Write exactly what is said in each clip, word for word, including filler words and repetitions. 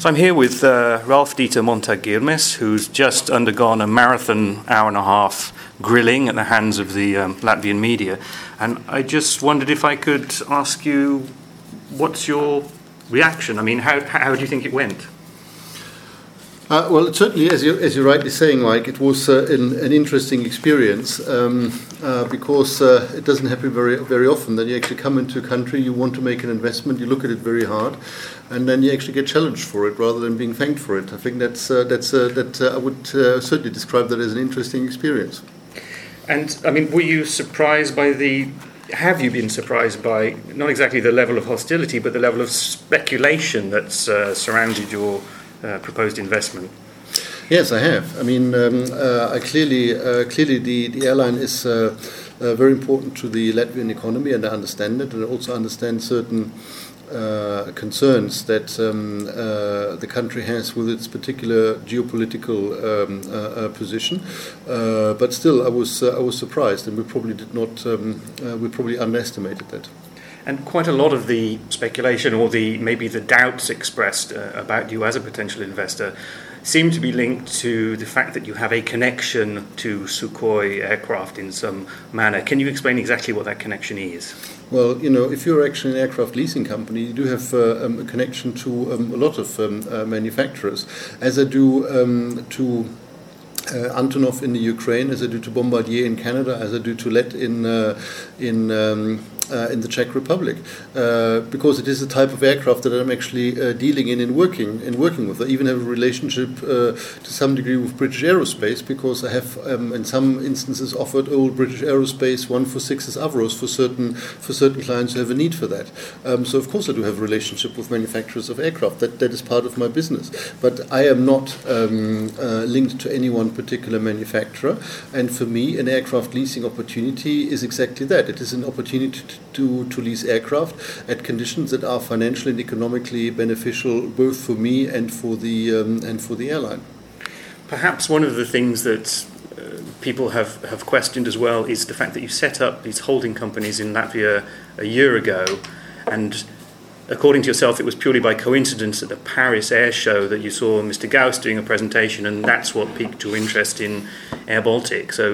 So I'm here with uh, Ralph Dieter Montag-Giermes, who's just undergone a marathon hour and a half grilling at the hands of the um, Latvian media. And I just wondered if I could ask you, what's your reaction? I mean, how, how do you think it went? Uh, well, it certainly, as, you, as you're rightly saying, Mike, it was uh, an, an interesting experience um, uh, because uh, it doesn't happen very very often that you actually come into a country, you want to make an investment, you look at it very hard, and then you actually get challenged for it rather than being thanked for it. I think that's uh, that's uh, that uh, I would uh, certainly describe that as an interesting experience. And I mean, were you surprised by the? Have you been surprised by not exactly the level of hostility, but the level of speculation that's uh, surrounded your Uh, proposed investment? Yes, I have. I mean, um, uh, I clearly, uh, clearly, the, the airline is uh, uh, very important to the Latvian economy, and I understand it, and I also understand certain uh, concerns that um, uh, the country has with its particular geopolitical um, uh, uh, position. Uh, but still, I was, uh, I was surprised, and we probably did not, um, uh, we probably underestimated that. And quite a lot of the speculation, or the maybe the doubts expressed uh, about you as a potential investor, seem to be linked to the fact that you have a connection to Sukhoi aircraft in some manner. Can you explain exactly what that connection is? Well, you know, if you're actually an aircraft leasing company, you do have uh, um, a connection to um, a lot of um, uh, manufacturers, as I do um, to Uh, Antonov in the Ukraine, as I do to Bombardier in Canada, as I do to Let in uh, in um, uh, in the Czech Republic, uh, because it is a type of aircraft that I'm actually uh, dealing in and working in working with. I even have a relationship uh, to some degree with British Aerospace, because I have um, in some instances offered old British Aerospace one four sixes Avros for certain for certain clients who have a need for that. Um, so of course I do have a relationship with manufacturers of aircraft. That that is part of my business. But I am not um, uh, linked to anyone particular manufacturer, and for me an aircraft leasing opportunity is exactly that. It is an opportunity to, to, to lease aircraft at conditions that are financially and economically beneficial both for me and for the um, and for the airline. Perhaps one of the things that uh, people have, have questioned as well is the fact that you set up these holding companies in Latvia a year ago, and according to yourself, it was purely by coincidence at the Paris Air Show that you saw Mister Gauss doing a presentation, and that's what piqued your interest in Air Baltic. So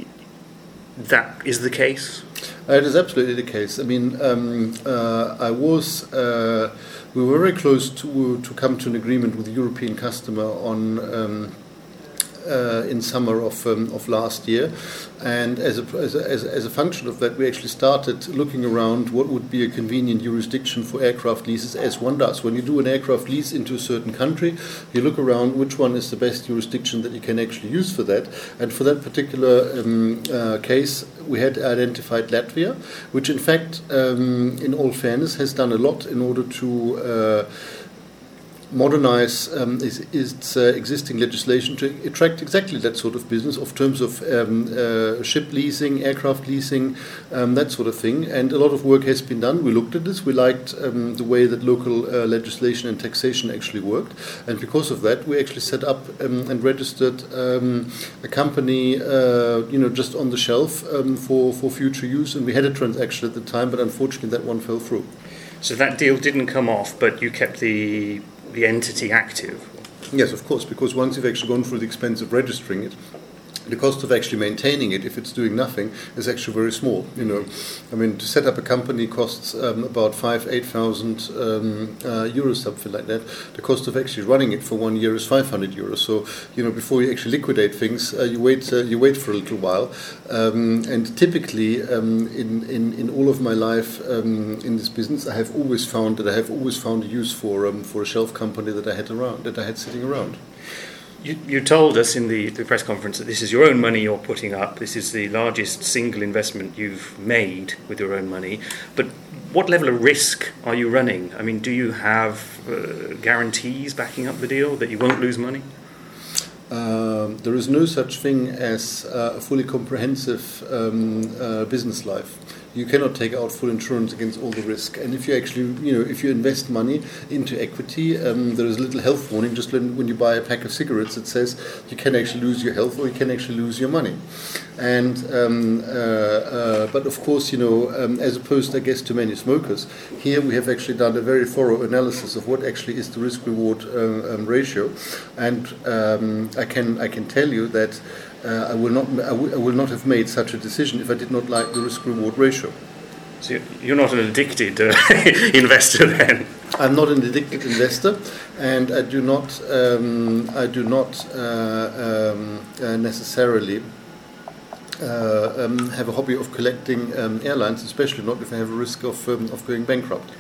that is the case? Uh, it is absolutely the case. I mean, um, uh, I was, uh, we were very close to to come to an agreement with the European customer on um, Uh, in summer of um, of last year, and as a, as a as a as a function of that, we actually started looking around what would be a convenient jurisdiction for aircraft leases, as one does. When you do an aircraft lease into a certain country, you look around which one is the best jurisdiction that you can actually use for that. And for that particular um, uh, case, we had identified Latvia, which in fact, um, in all fairness, has done a lot in order to Uh, modernize um, its, its uh, existing legislation to attract exactly that sort of business of terms of um, uh, ship leasing, aircraft leasing, um, that sort of thing. And a lot of work has been done. We looked at this. We liked um, the way that local uh, legislation and taxation actually worked. And because of that, we actually set up um, and registered um, a company, uh, you know, just on the shelf um, for, for future use. And we had a transaction at the time, but unfortunately that one fell through. So that deal didn't come off, but you kept the the entity active? Yes, of course, because once you've actually gone through the expense of registering it, the cost of actually maintaining it, if it's doing nothing, is actually very small. You know, I mean, to set up a company costs um, about five, eight thousand um, uh, euros, something like that. The cost of actually running it for one year is five hundred euros. So, you know, before you actually liquidate things, uh, you wait. Uh, you wait for a little while. Um, and typically, um, in, in in all of my life um, in this business, I have always found that I have always found a use for um, for a shelf company that I had around, that I had sitting around. You, you told us in the, the press conference that this is your own money you're putting up. This is the largest single investment you've made with your own money. But what level of risk are you running? I mean, do you have uh, guarantees backing up the deal that you won't lose money? Um, there is no such thing as uh, a fully comprehensive um, uh, business life. you cannot take out full insurance against all the risk. And if you actually, you know, if you invest money into equity, um, there is a little health warning. Just when, when you buy a pack of cigarettes, it says you can actually lose your health or you can actually lose your money. And um, uh, uh, but of course, you know, um, as opposed, I guess, to many smokers, here we have actually done a very thorough analysis of what actually is the risk-reward uh, um, ratio, and um, I can I can tell you that uh, I will not I, w- I will not have made such a decision if I did not like the risk-reward ratio. So you're not an addicted uh, investor then? I'm not an addicted investor, and I do not um, I do not uh, um, uh, necessarily. Uh, um, have a hobby of collecting um, airlines, especially not if I have a risk of um, of going bankrupt.